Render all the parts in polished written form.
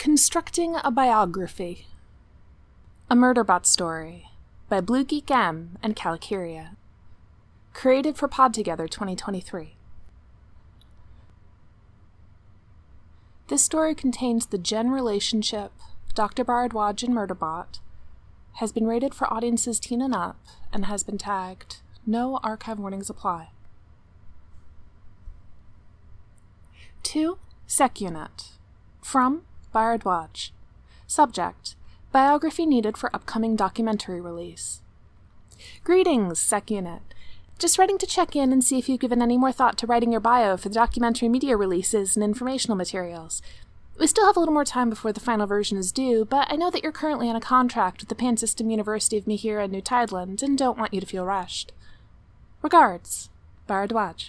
Constructing a Biography. A Murderbot Story by Blue Geek M and Calicuria. Created for Podtogether 2023. This story contains the Gen relationship, Dr. Bharadwaj and Murderbot, has been rated for audiences teen and up, and has been tagged No Archive Warnings Apply. 2. SecUnit. From Bharadwaj. Subject: Biography needed for upcoming documentary release. Greetings, SecUnit. Just writing to check in and see if you've given any more thought to writing your bio for the documentary media releases and informational materials. We still have a little more time before the final version is due, but I know that you're currently on a contract with the Pan-System University of Mihira and New Tideland and don't want you to feel rushed. Regards, Bharadwaj.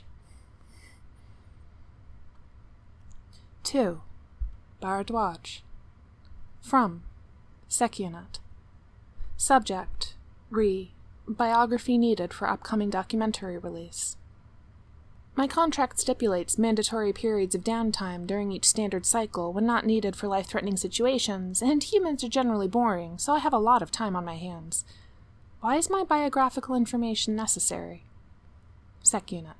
2. Bharadwaj. From SecUnit. Subject: Biography needed for upcoming documentary release. My contract stipulates mandatory periods of downtime during each standard cycle when not needed for life-threatening situations, and humans are generally boring, so I have a lot of time on my hands. Why is my biographical information necessary? SecUnit.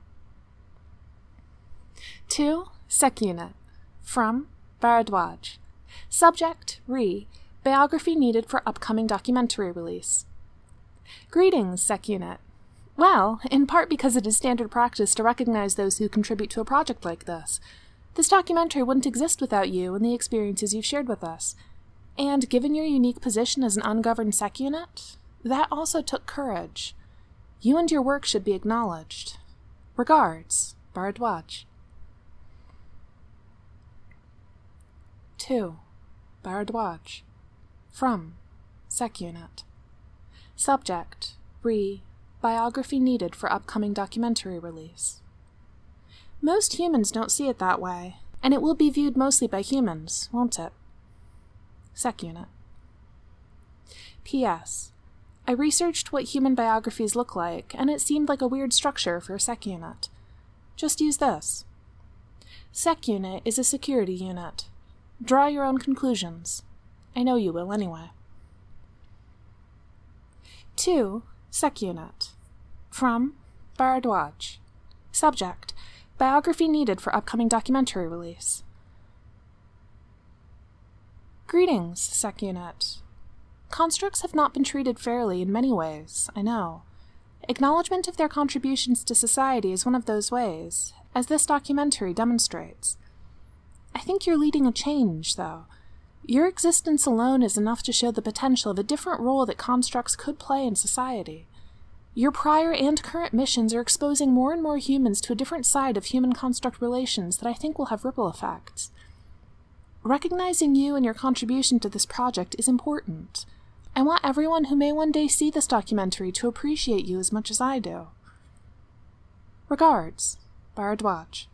2. SecUnit. From Bharadwaj. Subject: Biography needed for upcoming documentary release. Greetings, SecUnit. Well, in part because it is standard practice to recognize those who contribute to a project like this. This documentary wouldn't exist without you and the experiences you've shared with us. And given your unique position as an ungoverned SecUnit, that also took courage. You and your work should be acknowledged. Regards, Bharadwaj. 2. Bharadwaj. From SecUnit. Subject: Biography needed for upcoming documentary release. Most humans don't see it that way, and it will be viewed mostly by humans, won't it? SecUnit. P.S. I researched what human biographies look like, and it seemed like a weird structure for a SecUnit. Just use this. SecUnit is a security unit. Draw your own conclusions. I know you will anyway. 2. SecUnit. From Bharadwaj. Subject: Biography needed for upcoming documentary release. Greetings, SecUnit. Constructs have not been treated fairly in many ways, I know. Acknowledgement of their contributions to society is one of those ways, as this documentary demonstrates. I think you're leading a change, though. Your existence alone is enough to show the potential of a different role that constructs could play in society. Your prior and current missions are exposing more and more humans to a different side of human-construct relations that I think will have ripple effects. Recognizing you and your contribution to this project is important. I want everyone who may one day see this documentary to appreciate you as much as I do. Regards, Bharadwaj.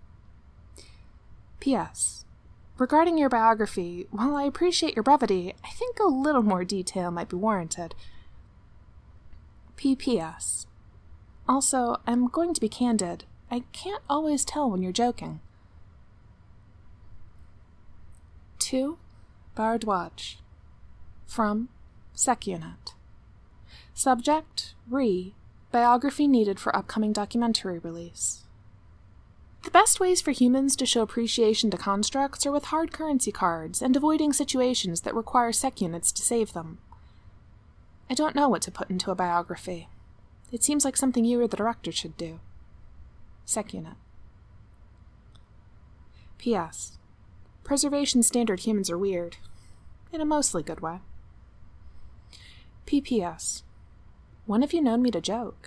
P.S. Regarding your biography, while I appreciate your brevity, I think a little more detail might be warranted. P.P.S. Also, I'm going to be candid. I can't always tell when you're joking. 2. Bharadwaj. From SecUnit. Subject: Biography needed for upcoming documentary release. The best ways for humans to show appreciation to constructs are with hard currency cards and avoiding situations that require SecUnits to save them. I don't know what to put into a biography. It seems like something you or the director should do. SecUnit. P.S. Preservation standard humans are weird. In a mostly good way. P.P.S. When have you known me to joke?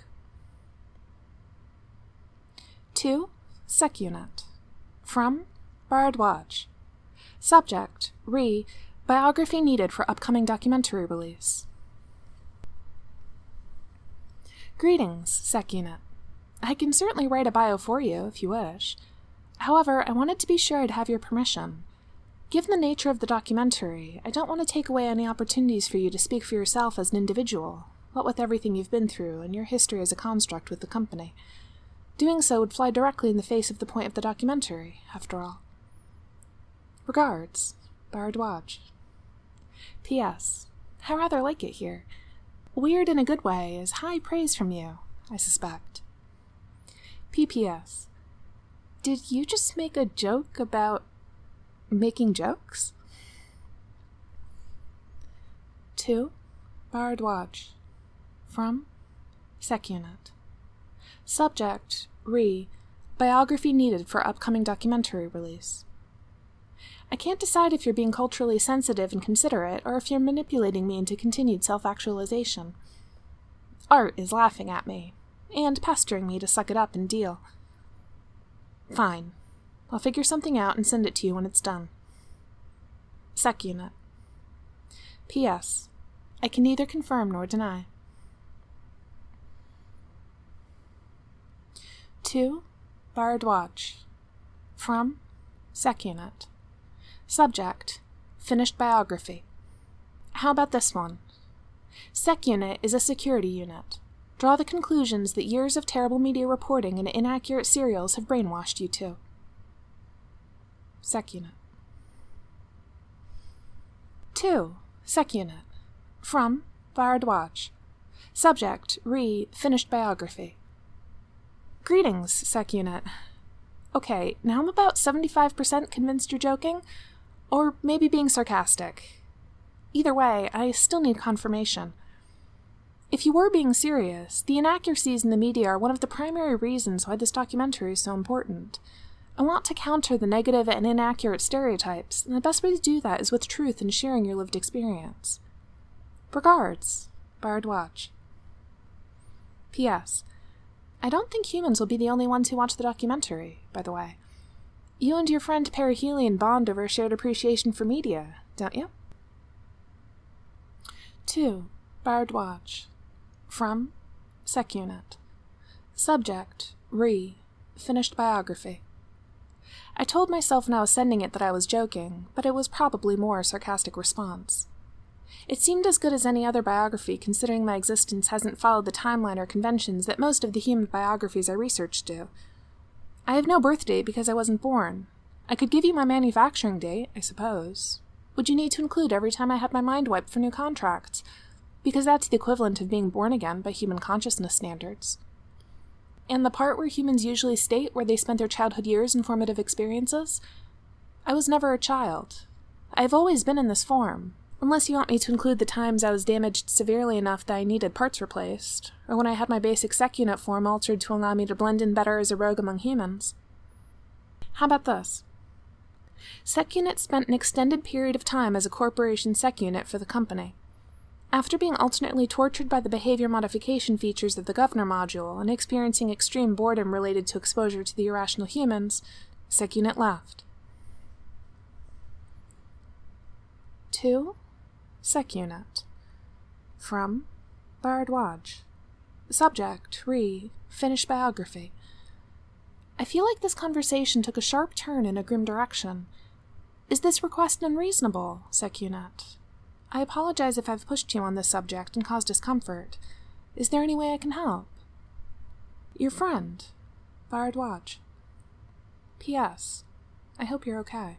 2. SecUnit. From Bharadwaj. Subject: Biography needed for upcoming documentary release. Greetings, SecUnit. I can certainly write a bio for you, if you wish. However, I wanted to be sure I'd have your permission. Given the nature of the documentary, I don't want to take away any opportunities for you to speak for yourself as an individual, what with everything you've been through and your history as a construct with the company. Doing so would fly directly in the face of the point of the documentary, after all. Regards, Barred Watch. P.S. I rather like it here. Weird in a good way is high praise from you, I suspect. P.P.S. Did you just make a joke about making jokes? 2. Barred Watch. From Sec Unit. Subject, biography needed for upcoming documentary release. I can't decide if you're being culturally sensitive and considerate, or if you're manipulating me into continued self-actualization. Art is laughing at me, and pestering me to suck it up and deal. Fine. I'll figure something out and send it to you when it's done. Sec Unit. P.S. I can neither confirm nor deny. 2. Barred Watch. From Sec Unit. Subject, finished biography. How about this one? Sec Unit is a security unit. Draw the conclusions that years of terrible media reporting and inaccurate serials have brainwashed you to. Sec Unit. 2. Sec Unit. From Barred Watch. Subject, finished biography. Greetings, Sec Unit. Okay, now I'm about 75% convinced you're joking, or maybe being sarcastic. Either way, I still need confirmation. If you were being serious, the inaccuracies in the media are one of the primary reasons why this documentary is so important. I want to counter the negative and inaccurate stereotypes, and the best way to do that is with truth and sharing your lived experience. Regards, Barred Watch. P.S. I don't think humans will be the only ones who watch the documentary, by the way. You and your friend Perihelion bond over a shared appreciation for media, don't you? 2. Barred Watch. From Sec Unit. Subject, finished biography. I told myself when I was sending it that I was joking, but it was probably more a sarcastic response. It seemed as good as any other biography, considering my existence hasn't followed the timeline or conventions that most of the human biographies I researched do. I have no birth date because I wasn't born. I could give you my manufacturing date, I suppose. Would you need to include every time I had my mind wiped for new contracts? Because that's the equivalent of being born again by human consciousness standards. And the part where humans usually state where they spent their childhood years and formative experiences? I was never a child. I've always been in this form, unless you want me to include the times I was damaged severely enough that I needed parts replaced, or when I had my basic Sec Unit form altered to allow me to blend in better as a rogue among humans. How about this? Sec Unit spent an extended period of time as a corporation Sec Unit for the company. After being alternately tortured by the behavior modification features of the Governor module and experiencing extreme boredom related to exposure to the irrational humans, Sec Unit left. 2. Sec Unit. From Barred Watch. Subject, finished biography. I feel like this conversation took a sharp turn in a grim direction. Is this request unreasonable, Sec Unit? I apologize if I've pushed you on this subject and caused discomfort. Is there any way I can help? Your friend, Barred Watch. P.S. I hope you're okay.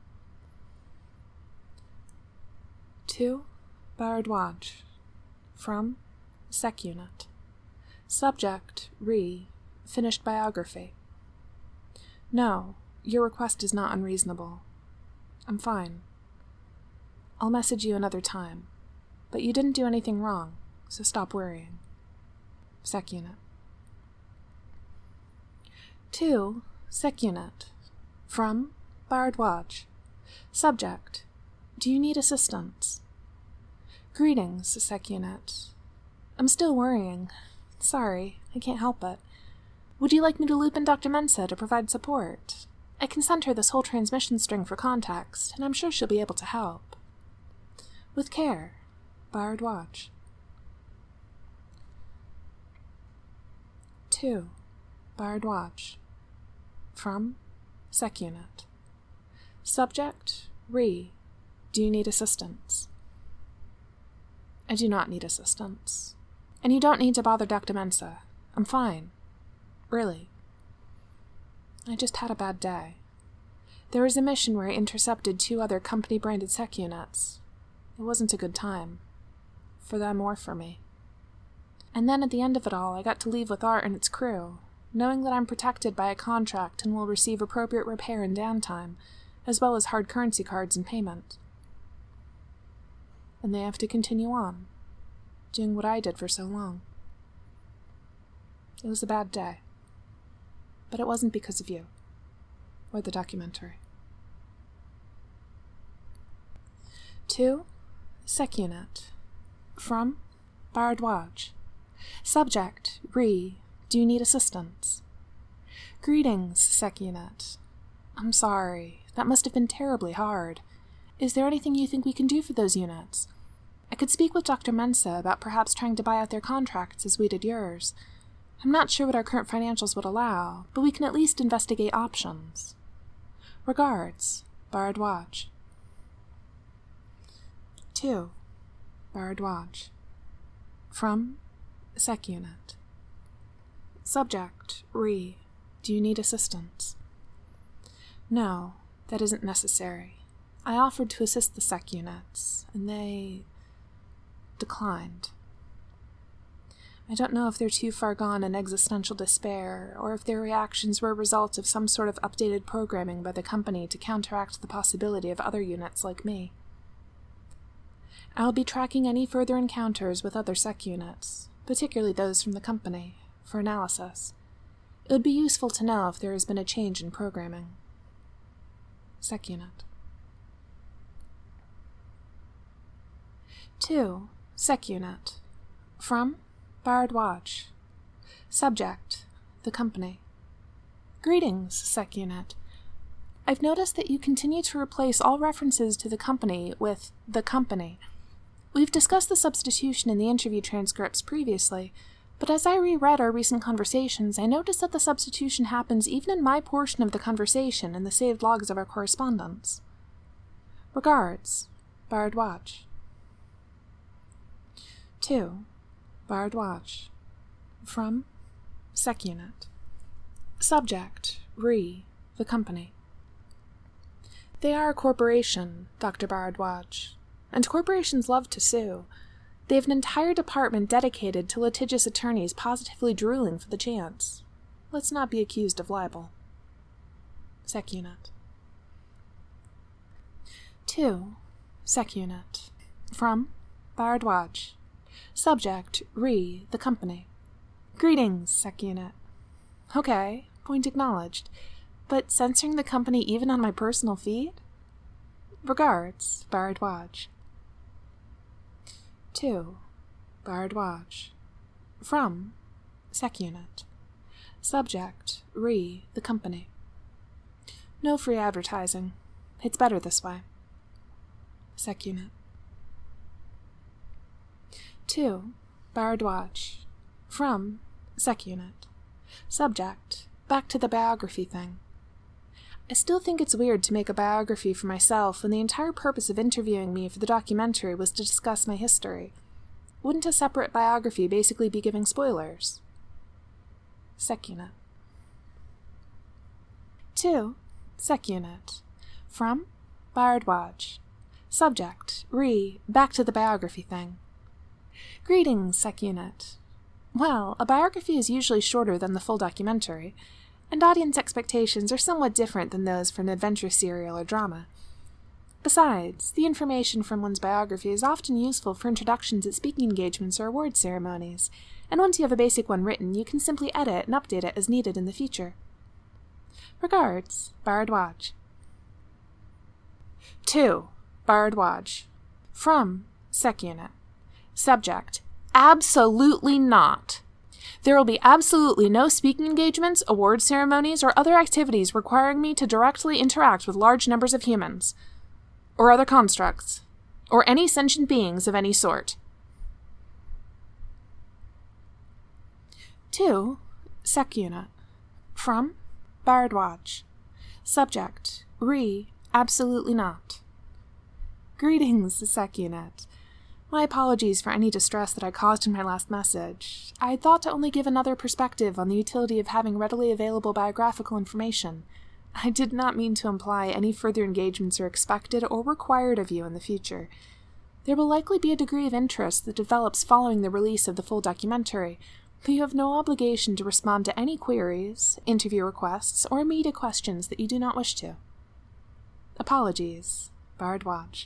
2. Barred Watch. From Sec Unit. Subject, finished biography. No, your request is not unreasonable. I'm fine. I'll message you another time, but you didn't do anything wrong, so stop worrying. Sec Unit. 2. Sec Unit. From Barred Watch. Subject, do you need assistance? Greetings, Sec Unit. I'm still worrying. Sorry, I can't help it. Would you like me to loop in Dr. Mensa to provide support? I can send her this whole transmission string for context, and I'm sure she'll be able to help. With care, Barred Watch. 2. Barred Watch. From Sec Unit. Subject, do you need assistance? I do not need assistance. And you don't need to bother Dr. Mensa. I'm fine. Really. I just had a bad day. There was a mission where I intercepted 2 other company-branded sec units. It wasn't a good time. For them or for me. And then at the end of it all, I got to leave with Art and its crew, knowing that I'm protected by a contract and will receive appropriate repair and downtime, as well as hard currency cards and payment. And they have to continue on, doing what I did for so long. It was a bad day. But it wasn't because of you. Or the documentary. 2. Sec Unit. From Bharadwaj. Subject, Re. Do you need assistance? Greetings, Sec Unit. I'm sorry. That must have been terribly hard. Is there anything you think we can do for those units? I could speak with Dr. Mensa about perhaps trying to buy out their contracts as we did yours. I'm not sure what our current financials would allow, but we can at least investigate options. Regards, Bharadwaj. 2. Bharadwaj. From Sec Unit. Subject, Re. Do you need assistance? No, that isn't necessary. I offered to assist the Sec Units, and they declined. I don't know if they're too far gone in existential despair, or if their reactions were a result of some sort of updated programming by the company to counteract the possibility of other units like me. I'll be tracking any further encounters with other Sec Units, particularly those from the company, for analysis. It would be useful to know if there has been a change in programming. Sec Unit. 2. Sec Unit. From Bharadwaj. Subject, the company. Greetings, Sec Unit. I've noticed that you continue to replace all references to the company with the company. We've discussed the substitution in the interview transcripts previously, but as I reread our recent conversations, I noticed that the substitution happens even in my portion of the conversation in the saved logs of our correspondence. Regards, Bharadwaj. 2. Bharadwaj. From Sec Unit. Subject, Re. The company. They are a corporation, Dr. Bharadwaj, and corporations love to sue. They have an entire department dedicated to litigious attorneys positively drooling for the chance. Let's not be accused of libel. Sec Unit. 2. Sec Unit. From Bharadwaj. Subject, Re. The company. Greetings, Sec Unit. Okay, point acknowledged. But censoring the company even on my personal feed? Regards, Bharadwaj. 2. Bharadwaj. From Sec Unit. Subject, Re. The company. No free advertising. It's better this way. Sec Unit. 2. Bharadwaj. From Sec Unit. Subject, back to the biography thing. I still think it's weird to make a biography for myself when the entire purpose of interviewing me for the documentary was to discuss my history. Wouldn't a separate biography basically be giving spoilers? Sec Unit. 2. Sec Unit. From Bharadwaj. Subject, Re. Back to the biography thing. Greetings, Sec Unit. Well, a biography is usually shorter than the full documentary, and audience expectations are somewhat different than those for an adventure serial or drama. Besides, the information from one's biography is often useful for introductions at speaking engagements or award ceremonies, and once you have a basic one written, you can simply edit and update it as needed in the future. Regards, Bharadwaj. 2. Bharadwaj. From Sec Unit. Subject, absolutely not. There will be absolutely no speaking engagements, award ceremonies, or other activities requiring me to directly interact with large numbers of humans, or other constructs, or any sentient beings of any sort. 2. Sec Unit. From Bharadwaj. Subject, Re. Absolutely not. Greetings, Sec Unit. My apologies for any distress that I caused in my last message. I had thought to only give another perspective on the utility of having readily available biographical information, I did not mean to imply any further engagements are expected or required of you in the future. There will likely be a degree of interest that develops following the release of the full documentary, but you have no obligation to respond to any queries, interview requests, or media questions that you do not wish to. Apologies. Bharadwaj.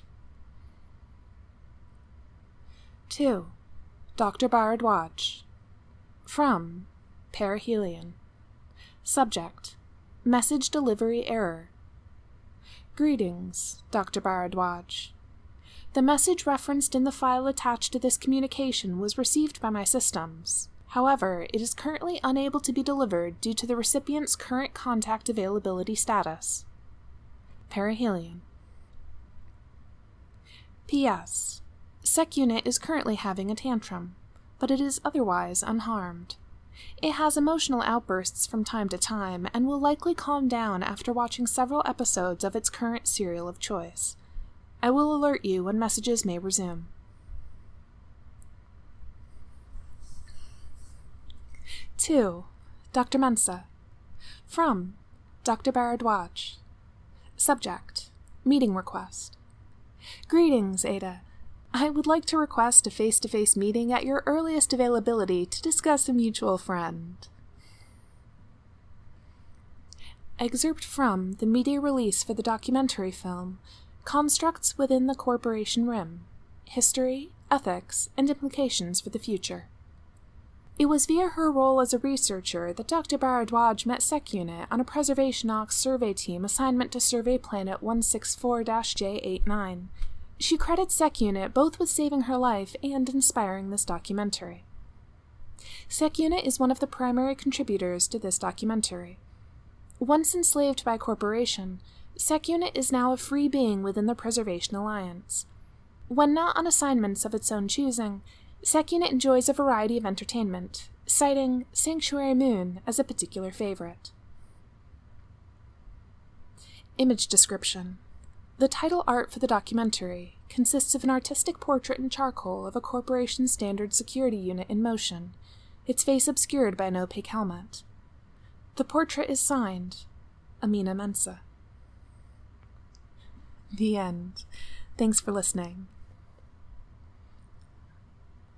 2. Dr. Bharadwaj. From Perihelion. Subject: Message delivery error. Greetings, Dr. Bharadwaj. The message referenced in the file attached to this communication was received by my systems. However, it is currently unable to be delivered due to the recipient's current contact availability status. Perihelion. P.S. SecUnit is currently having a tantrum, but it is otherwise unharmed. It has emotional outbursts from time to time and will likely calm down after watching several episodes of its current serial of choice. I will alert you when messages may resume. Two, Dr. Mensa. From Dr. Bharadwaj. Subject: Meeting request. Greetings, Ada. I would like to request a face-to-face meeting at your earliest availability to discuss a mutual friend. Excerpt from the media release for the documentary film, Constructs Within the Corporation Rim: History, Ethics, and Implications for the Future. It was via her role as a researcher that Dr. Bharadwaj met SecUnit on a Preservation Ox survey team assignment to Survey Planet 164-J89. She credits SecUnit both with saving her life and inspiring this documentary. SecUnit is one of the primary contributors to this documentary. Once enslaved by corporation, SecUnit is now a free being within the Preservation Alliance. When not on assignments of its own choosing, SecUnit enjoys a variety of entertainment, citing Sanctuary Moon as a particular favorite. Image description. The title art for the documentary consists of an artistic portrait in charcoal of a corporation standard security unit in motion, its face obscured by an opaque helmet. The portrait is signed, Amina Mensa. The end. Thanks for listening.